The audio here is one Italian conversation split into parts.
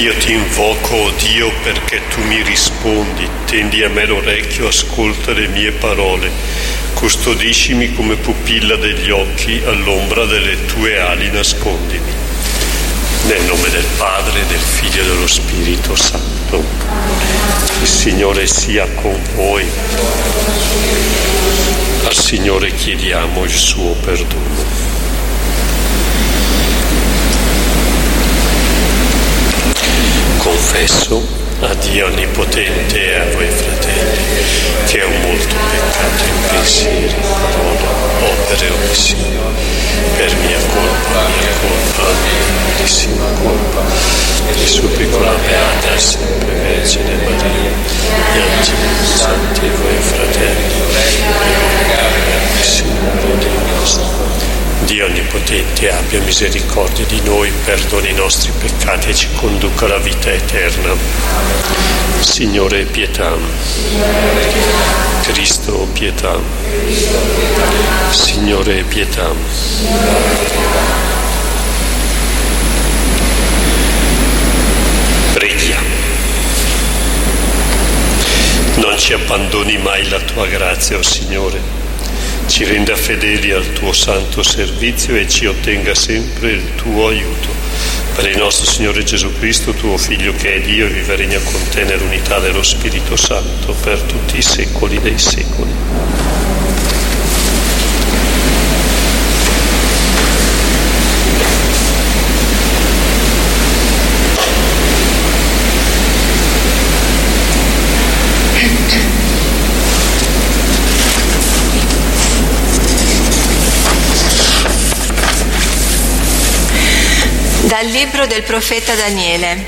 Io ti invoco, o Dio, perché tu mi rispondi, tendi a me l'orecchio, ascolta le mie parole, custodiscimi come pupilla degli occhi, all'ombra delle tue ali nascondimi. Nel nome del Padre, del Figlio e dello Spirito Santo. Il Signore sia con voi. Al Signore chiediamo il suo perdono. Confesso a Dio Onnipotente e a voi fratelli che ho molto peccato in pensieri, parole, opere e omissioni, per mia colpa, grandissima colpa. Ti supplico la Beata e sempre Vergine Maria, gli angeli, santi e voi fratelli, e Signore Dio nostro. Dio Onnipotente abbia misericordia di noi, perdoni i nostri peccati e ci conduca alla vita eterna. Signore, pietà. Cristo, pietà. Signore, pietà. Preghiamo. Non ci abbandoni mai la tua grazia, o Signore. Ci renda fedeli al tuo santo servizio e ci ottenga sempre il tuo aiuto. Per il nostro Signore Gesù Cristo, tuo Figlio, che è Dio e vive e regna con te nell'unità dello Spirito Santo per tutti i secoli dei secoli. Dal libro del profeta Daniele.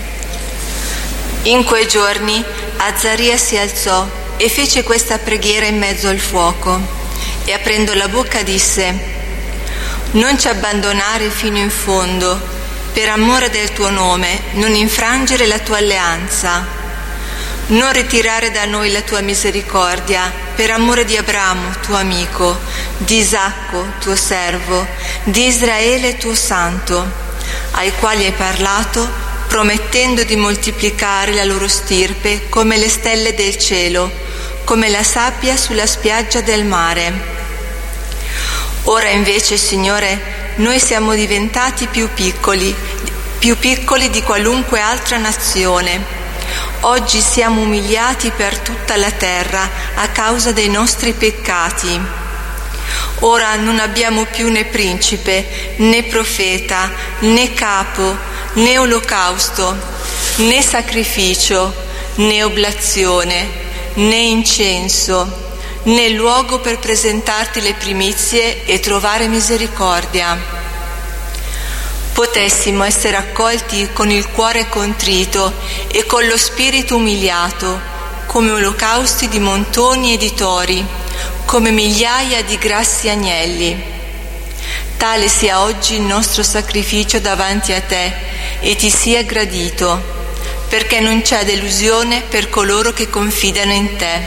In quei giorni Azzaria si alzò e fece questa preghiera in mezzo al fuoco e aprendo la bocca disse: non ci abbandonare fino in fondo, per amore del tuo nome, non infrangere la tua alleanza, non ritirare da noi la tua misericordia, per amore di Abramo, tuo amico, di Isacco, tuo servo, di Israele, tuo santo, ai quali hai parlato, promettendo di moltiplicare la loro stirpe come le stelle del cielo, come la sabbia sulla spiaggia del mare. Ora invece, Signore, noi siamo diventati più piccoli di qualunque altra nazione. Oggi siamo umiliati per tutta la terra a causa dei nostri peccati. Ora non abbiamo più né principe, né profeta, né capo, né olocausto, né sacrificio, né oblazione, né incenso, né luogo per presentarti le primizie e trovare misericordia. Potessimo essere accolti con il cuore contrito e con lo spirito umiliato, come olocausti di montoni e di tori, come migliaia di grassi agnelli. Tale sia oggi il nostro sacrificio davanti a te e ti sia gradito, perché non c'è delusione per coloro che confidano in te.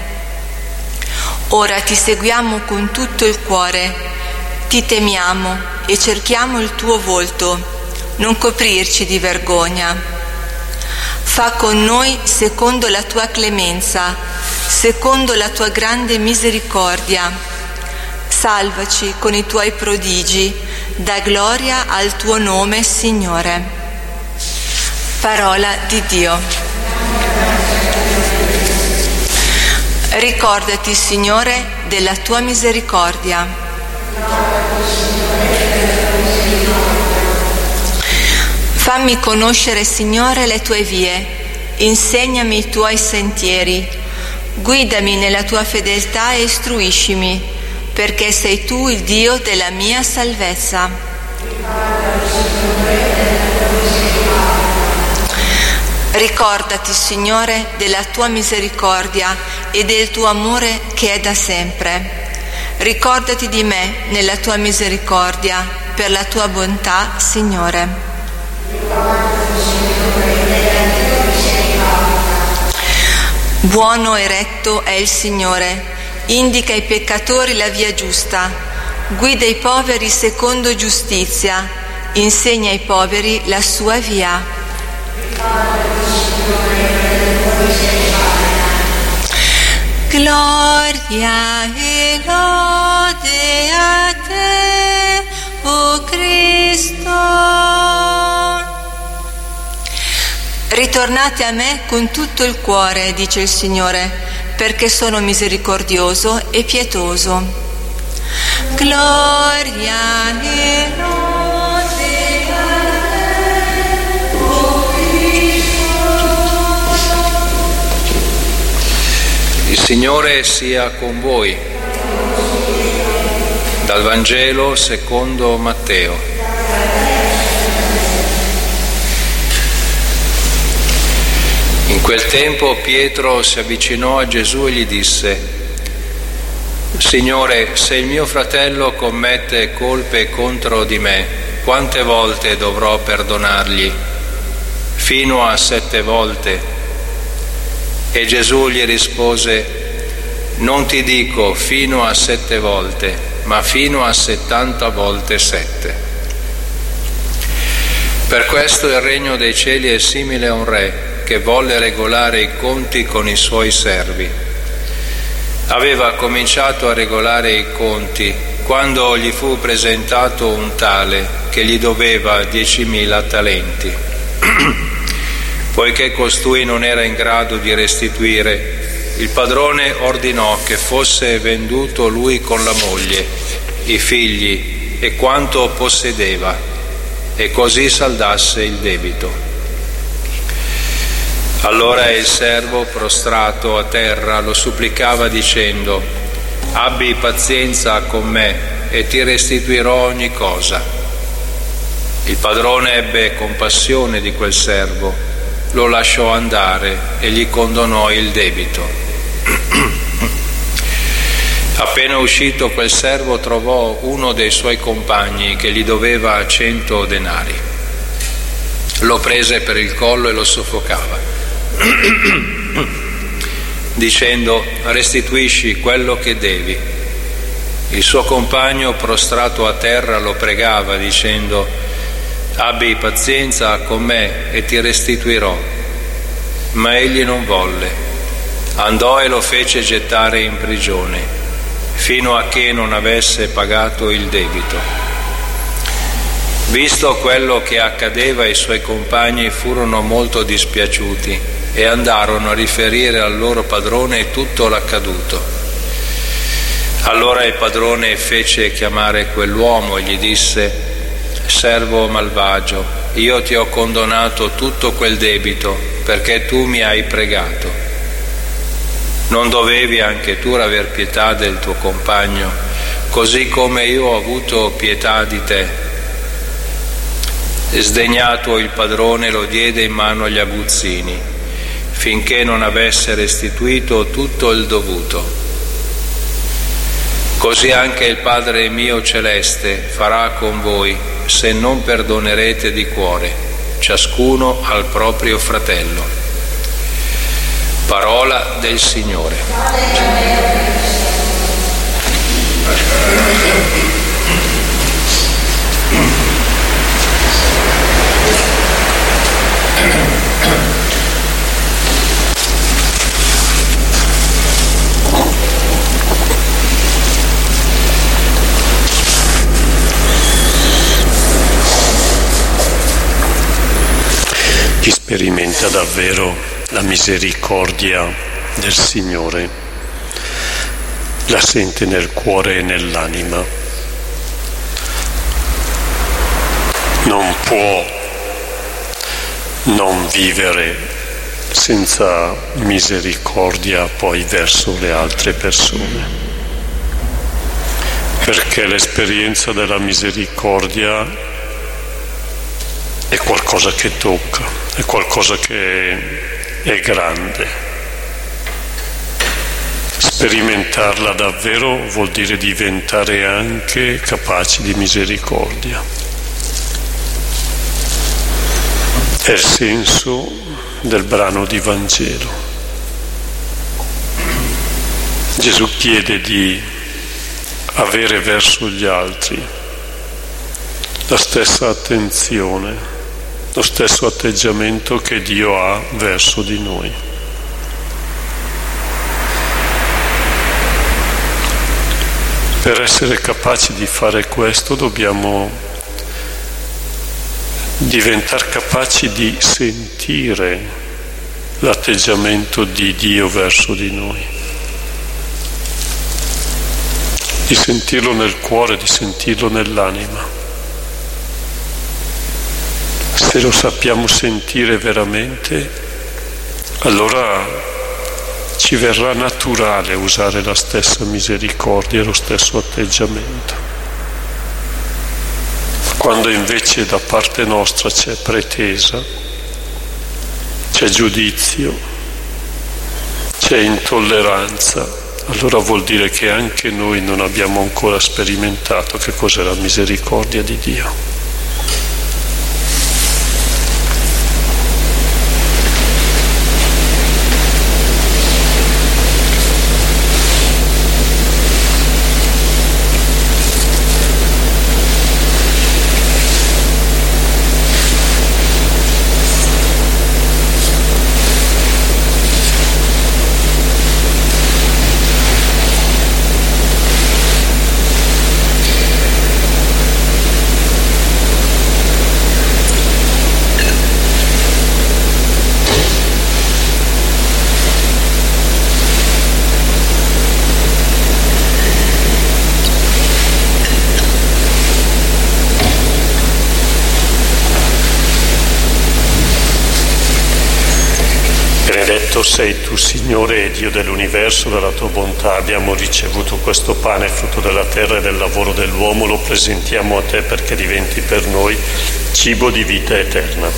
Ora ti seguiamo con tutto il cuore, ti temiamo e cerchiamo il tuo volto, non coprirci di vergogna. Fa con noi secondo la tua clemenza, secondo la tua grande misericordia. Salvaci con i tuoi prodigi, dà gloria al tuo nome, Signore. Parola di Dio. Ricordati, Signore, della tua misericordia. Fammi conoscere, Signore, le tue vie, insegnami i tuoi sentieri. Guidami nella tua fedeltà e istruiscimi, perché sei tu il Dio della mia salvezza. Ricordati, Signore, della tua misericordia e del tuo amore che è da sempre. Ricordati di me nella tua misericordia, per la tua bontà, Signore. Buono e retto è il Signore, indica ai peccatori la via giusta, guida i poveri secondo giustizia, insegna ai poveri la sua via. Gloria e lode a te, o Cristo. Ritornate a me con tutto il cuore, dice il Signore, perché sono misericordioso e pietoso. Gloria e lode a te, o Cristo. Il Signore sia con voi. Dal Vangelo secondo Matteo. In quel tempo Pietro si avvicinò a Gesù e gli disse: Signore, se il mio fratello commette colpe contro di me, quante volte dovrò perdonargli? Fino a 7 volte? E Gesù gli rispose: non ti dico fino a 7 volte, ma fino a 70 volte 7. Per questo il regno dei cieli è simile a un re che volle regolare i conti con i suoi servi. Aveva cominciato a regolare i conti quando gli fu presentato un tale che gli doveva 10.000 talenti. Poiché costui non era in grado di restituire, il padrone ordinò che fosse venduto lui con la moglie, i figli e quanto possedeva, e così saldasse il debito. Allora il servo, prostrato a terra, lo supplicava dicendo: abbi pazienza con me e ti restituirò ogni cosa. Il padrone ebbe compassione di quel servo, lo lasciò andare e gli condonò il debito. Appena uscito quel servo trovò uno dei suoi compagni che gli doveva 100 denari. Lo prese per il collo e lo soffocava, dicendo: restituisci quello che devi. Il suo compagno, prostrato a terra, lo pregava dicendo: abbi pazienza con me e ti restituirò. Ma egli non volle. Andò e lo fece gettare in prigione, fino a che non avesse pagato il debito. Visto quello che accadeva, i suoi compagni furono molto dispiaciuti e andarono a riferire al loro padrone tutto l'accaduto. Allora il padrone fece chiamare quell'uomo e gli disse: servo malvagio, io ti ho condonato tutto quel debito perché tu mi hai pregato. Non dovevi anche tu aver pietà del tuo compagno, così come io ho avuto pietà di te? Sdegnato il padrone lo diede in mano agli aguzzini, finché non avesse restituito tutto il dovuto. Così anche il Padre mio celeste farà con voi, se non perdonerete di cuore, ciascuno al proprio fratello. Parola del Signore. Chi sperimenta davvero la misericordia del Signore la sente nel cuore e nell'anima. Non può non vivere senza misericordia poi verso le altre persone, perché l'esperienza della misericordia è qualcosa che tocca, è qualcosa che è grande. Sperimentarla davvero vuol dire diventare anche capaci di misericordia. È il senso del brano di Vangelo. Gesù chiede di avere verso gli altri la stessa attenzione, lo stesso atteggiamento che Dio ha verso di noi. Per essere capaci di fare questo dobbiamo diventare capaci di sentire l'atteggiamento di Dio verso di noi, di sentirlo nel cuore, di sentirlo nell'anima. Se lo sappiamo sentire veramente, allora ci verrà naturale usare la stessa misericordia e lo stesso atteggiamento. Quando invece da parte nostra c'è pretesa, c'è giudizio, c'è intolleranza, allora vuol dire che anche noi non abbiamo ancora sperimentato che cos'è la misericordia di Dio. Benedetto sei tu, Signore, Dio dell'universo, dalla tua bontà abbiamo ricevuto questo pane, frutto della terra e del lavoro dell'uomo, lo presentiamo a te perché diventi per noi cibo di vita eterna.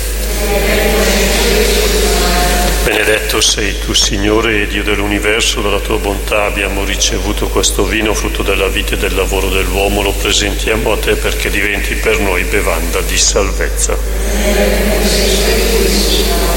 Benedetto sei tu, Signore, Dio dell'universo, dalla tua bontà abbiamo ricevuto questo vino, frutto della vita e del lavoro dell'uomo, lo presentiamo a te perché diventi per noi bevanda di salvezza.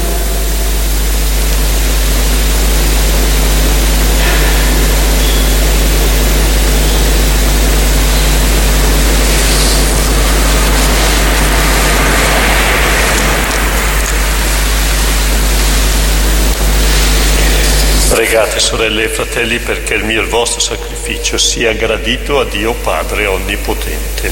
Pregate, sorelle e fratelli, perché il mio e il vostro sacrificio sia gradito a Dio Padre Onnipotente.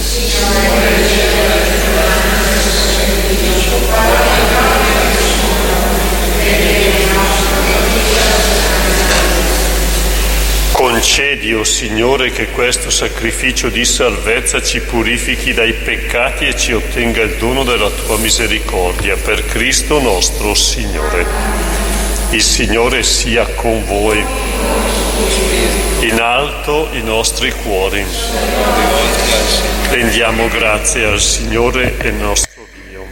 Concedi, o Signore, che questo sacrificio di salvezza ci purifichi dai peccati e ci ottenga il dono della tua misericordia, per Cristo nostro Signore. Il Signore sia con voi. In alto i nostri cuori. Rendiamo grazie al Signore e nostro Dio.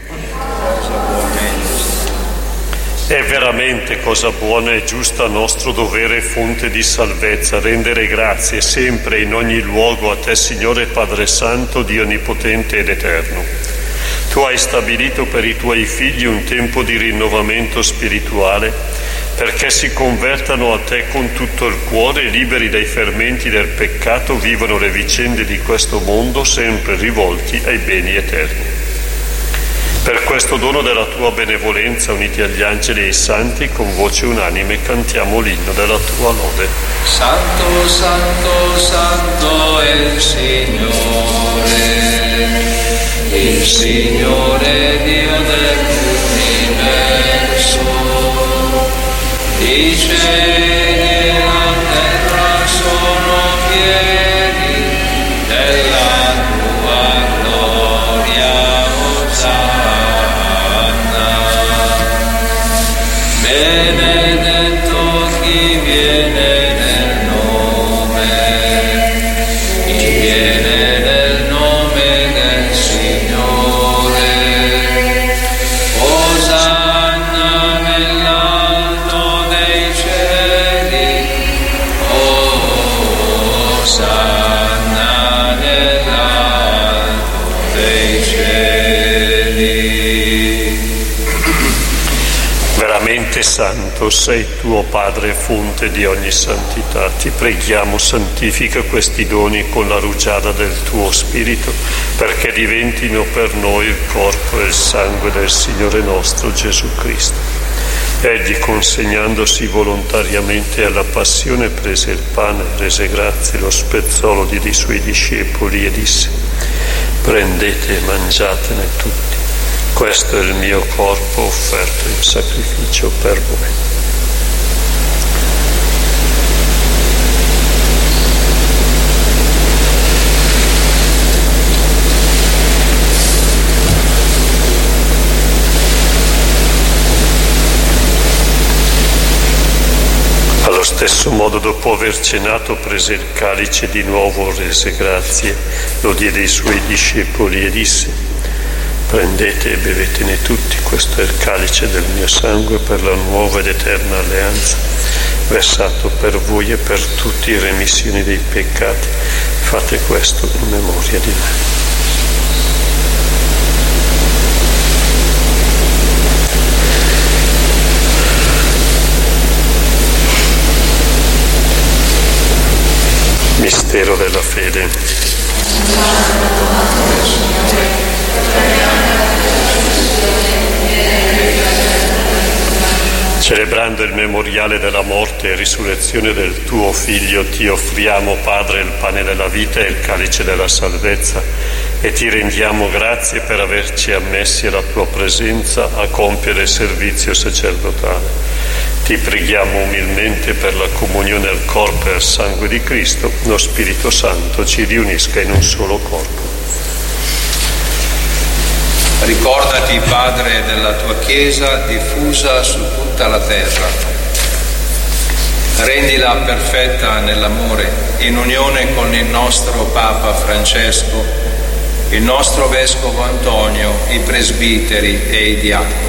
È veramente cosa buona e giusta, nostro dovere e fonte di salvezza, rendere grazie sempre e in ogni luogo a te, Signore Padre Santo, Dio Onnipotente ed Eterno. Tu hai stabilito per i tuoi figli un tempo di rinnovamento spirituale, perché si convertano a te con tutto il cuore, liberi dai fermenti del peccato, vivono le vicende di questo mondo sempre rivolti ai beni eterni. Per questo dono della tua benevolenza, uniti agli angeli e ai santi, con voce unanime cantiamo l'inno della tua lode. Santo, santo, santo è il Signore Dio dell'universo. I cieli e la terra sono pieni della tua gloria, Osanna. Benedetto chi viene nel nome del Signore. Osanna nell'alto dei cieli. Veramente santo sei tu, o Padre, fonte di ogni santità. Ti preghiamo, santifica questi doni con la rugiada del tuo Spirito, perché diventino per noi il corpo e il sangue del Signore nostro Gesù Cristo. Egli, consegnandosi volontariamente alla passione, prese il pane, rese grazie, lo spezzò, lo diede ai suoi discepoli e disse: prendete e mangiatene tutti. Questo è il mio corpo offerto in sacrificio per voi. Allo stesso modo, dopo aver cenato, prese il calice di nuovo, rese grazie, lo diede ai suoi discepoli e disse: prendete e bevetene tutti, questo è il calice del mio sangue per la nuova ed eterna alleanza, versato per voi e per tutti in remissione dei peccati. Fate questo in memoria di me. Mistero della fede. Celebrando il memoriale della morte e risurrezione del tuo Figlio, ti offriamo, Padre, il pane della vita e il calice della salvezza, e ti rendiamo grazie per averci ammessi alla tua presenza a compiere il servizio sacerdotale. Ti preghiamo umilmente per la comunione al corpo e al sangue di Cristo, lo Spirito Santo ci riunisca in un solo corpo. Ricordati, Padre, della tua Chiesa diffusa su tutta la terra. Rendila perfetta nell'amore, in unione con il nostro Papa Francesco, il nostro Vescovo Antonio, i presbiteri e i diaconi.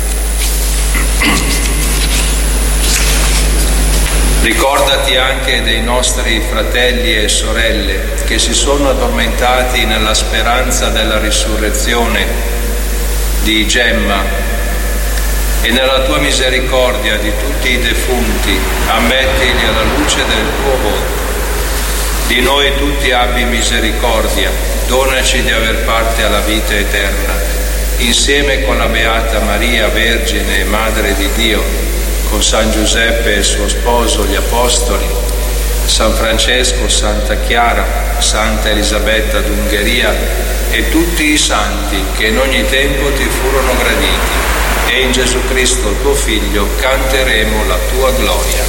Ricordati anche dei nostri fratelli e sorelle che si sono addormentati nella speranza della risurrezione di Gemma, e nella tua misericordia di tutti i defunti ammettili alla luce del tuo volto. Di noi tutti abbi misericordia, donaci di aver parte alla vita eterna, insieme con la Beata Maria, Vergine e Madre di Dio, con San Giuseppe e il suo sposo, gli Apostoli, San Francesco, Santa Chiara, Santa Elisabetta d'Ungheria e tutti i santi che in ogni tempo ti furono graditi, e in Gesù Cristo tuo Figlio canteremo la tua gloria.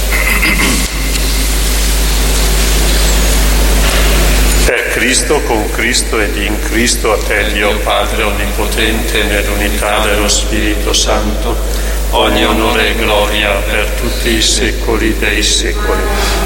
Per Cristo, con Cristo ed in Cristo, a te Dio Padre Onnipotente, nell'unità dello Spirito Santo, ogni onore e gloria per tutti i secoli dei secoli.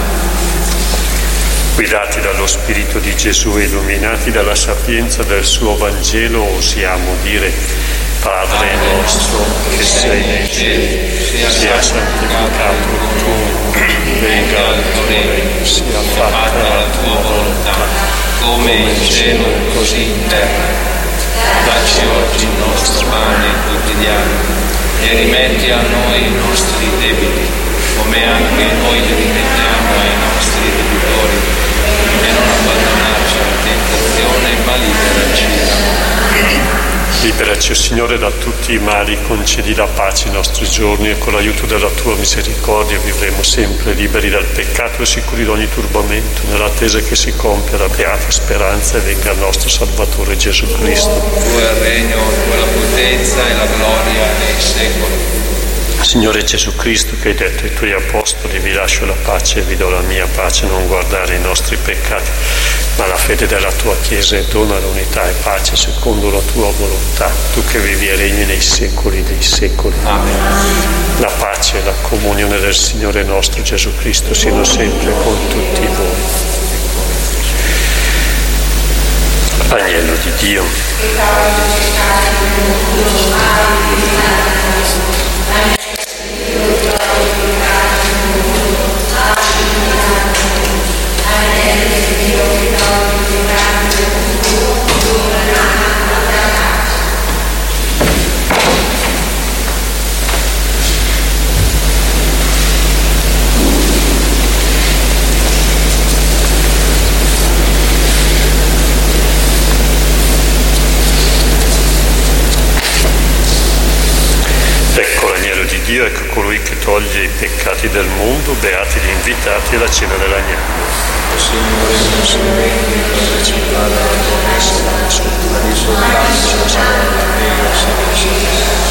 Guidati dallo Spirito di Gesù e illuminati dalla sapienza del suo Vangelo, osiamo dire: Padre nostro che sei nei cieli, sia santificato il tuo nome, venga il tuo regno, sia fatta la tua volontà, come in cielo così in terra. Dacci oggi il nostro pane quotidiano e rimetti a noi i nostri debiti, come anche noi li rimettiamo ai nostri debitori, e non abbandonarci alla tentazione, ma liberaci da male. Liberaci, o Signore, da tutti i mali, concedi la pace ai nostri giorni, e con l'aiuto della tua misericordia vivremo sempre liberi dal peccato e sicuri da ogni turbamento, nell'attesa che si compia la beata speranza e venga il nostro Salvatore Gesù Cristo. Tu è il regno, tu è la potenza e la gloria nei secoli. Signore Gesù Cristo, che hai detto ai tuoi apostoli: vi lascio la pace e vi do la mia pace, non guardare i nostri peccati, ma la fede della tua Chiesa, e dona l'unità e pace secondo la tua volontà, tu che vivi e regni nei secoli dei secoli. Amen. La pace e la comunione del Signore nostro Gesù Cristo siano sempre con tutti voi. Agnello di Dio. Dio, ecco colui che toglie i peccati del mondo, beati gli invitati alla cena dell'agnello. Signore, non sono degno di partecipare alla tua messa, ma soltanto la parola e io sarò salvato.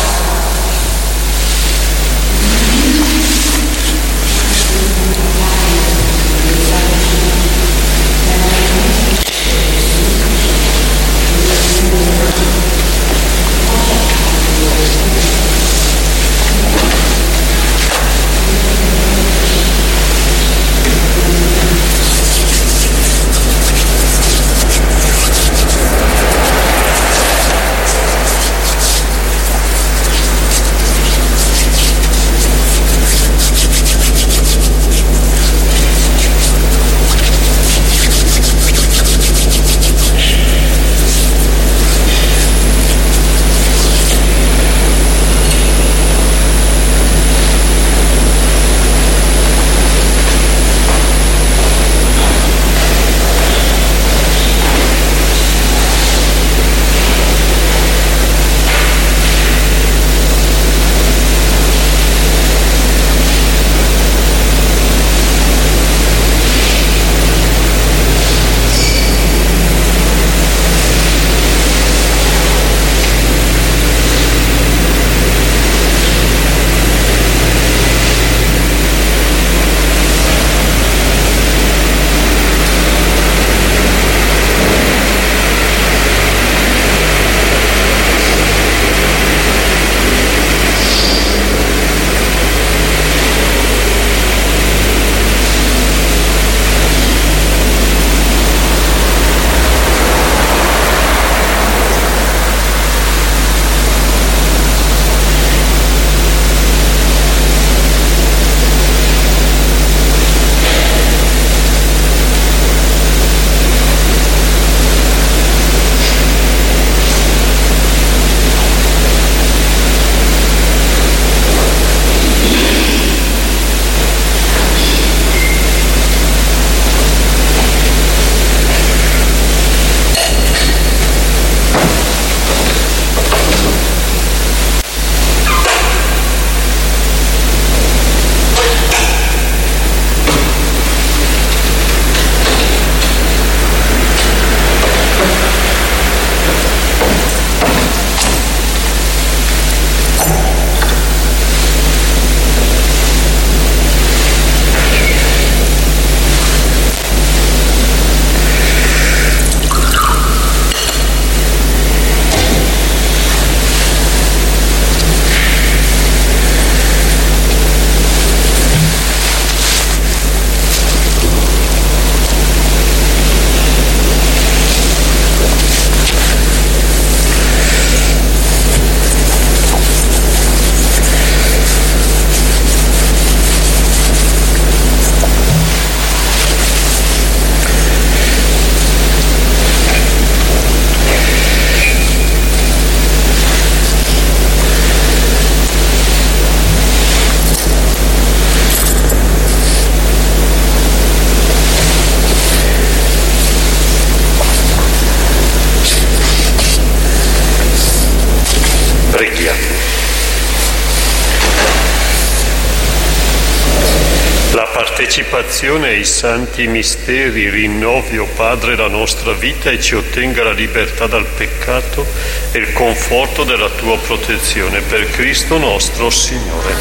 Partecipazione ai santi misteri rinnovi, o Padre, la nostra vita e ci ottenga la libertà dal peccato e il conforto della tua protezione, per Cristo nostro Signore.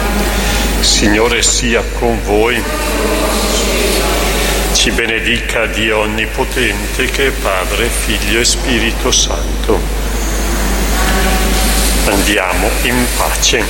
Signore sia con voi. Ci benedica Dio Onnipotente, che è Padre, Figlio e Spirito Santo. Andiamo in pace.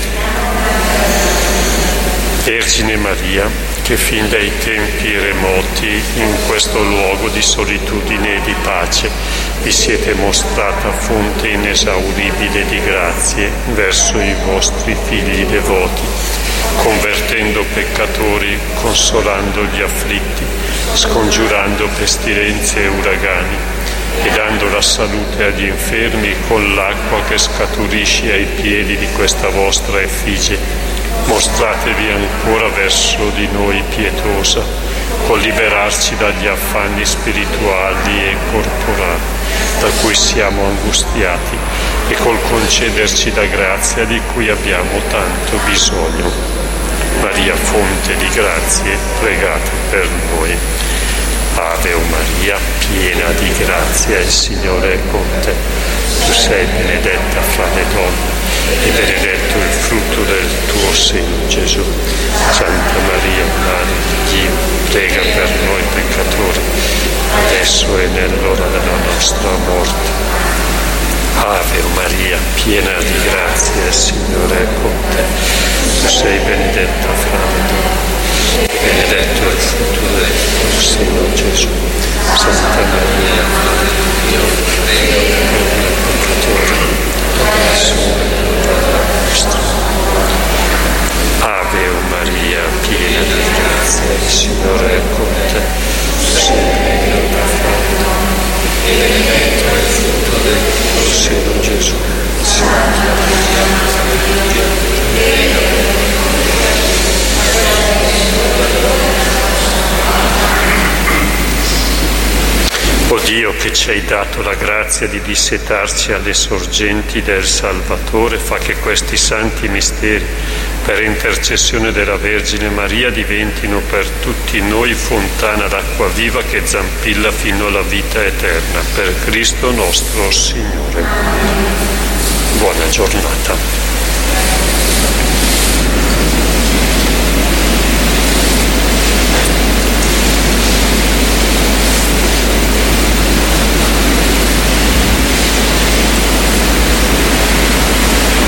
Vergine Maria, che fin dai tempi remoti in questo luogo di solitudine e di pace vi siete mostrata fonte inesauribile di grazie verso i vostri figli devoti, convertendo peccatori, consolando gli afflitti, scongiurando pestilenze e uragani e dando la salute agli infermi con l'acqua che scaturisce ai piedi di questa vostra effigie. Mostratevi ancora verso di noi pietosa, col liberarci dagli affanni spirituali e corporali da cui siamo angustiati, e col concederci la grazia di cui abbiamo tanto bisogno. Maria, fonte di grazie, pregate per noi. Ave Maria, piena di grazia, il Signore è con te. Tu sei benedetta fra le donne e benedetto il frutto del tuo seno, Gesù. Santa Maria, Madre di Dio, prega per noi peccatori, adesso e nell'ora della nostra morte. Ave Maria, piena di grazia, il Signore è con te. Tu sei benedetta fra le donne, benedetto il frutto del tuo seno, Gesù. Santa Maria, Madre di Dio, prega per noi peccatori, adesso e nell'ora della nostra morte. Ave Maria, piena di grazia, il Signore è con te. Tu sei benedetta fra le donne, benedetto il frutto del tuo seno, Gesù. Santa Maria, Madre di Dio, prega per noi. O Dio, che ci hai dato la grazia di dissetarci alle sorgenti del Salvatore, fa che questi santi misteri, per intercessione della Vergine Maria, diventino per tutti noi fontana d'acqua viva che zampilla fino alla vita eterna. Per Cristo nostro Signore. Buona giornata.